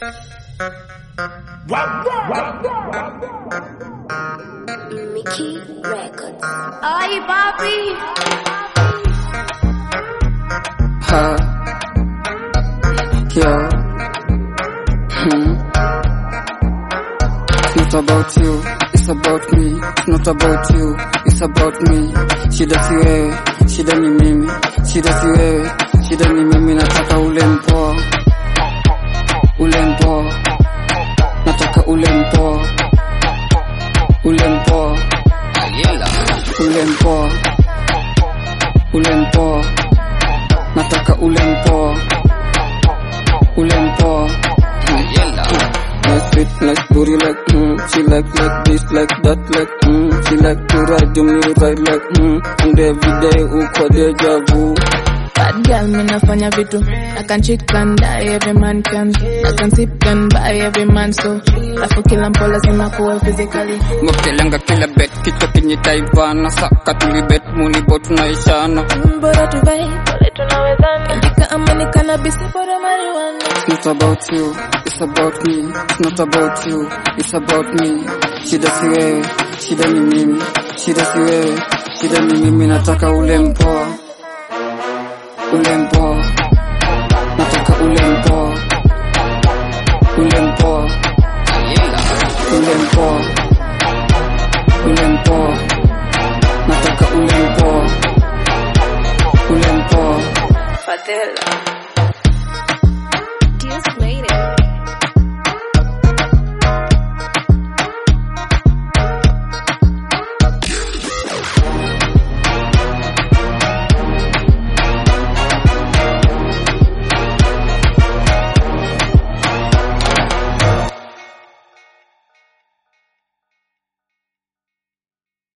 Mickey Records. Ay, papi. Yeah. It's not about you, it's about me. It's not about you, it's about me. Shida si wewe, shida ni mimi. Shida si wewe, shida ni mimi. Nataka ule mpoa, ule mpoa. Nataka ule mpoa, ule mpoa. Ule mpoa, ule mpoa. Nataka ule mpoa, ule mpoa. Nice fit, nice booty like she like this, like that, like she like to ride me, ride like and every day uko deja vu. Bad girl, me nafanya vitu. I can chick and die, every man can. I can sip and buy, every man so. Afu kila mpo lazima kuwa physically. Mwakelanga kila bet, kichwa kinyi taivana. Saka tulibet, munibot tunaishana. Bora tuvae, pole tunawezana. Indika amani cannabis, bora marijuana. It's not about you, it's about me. It's not about you, it's about me. Shida si wewe, shida ni mimi. Shida si wewe, shida ni mimi. Nataka ule mpoa, ule mpoa. Nataka ule mpoa,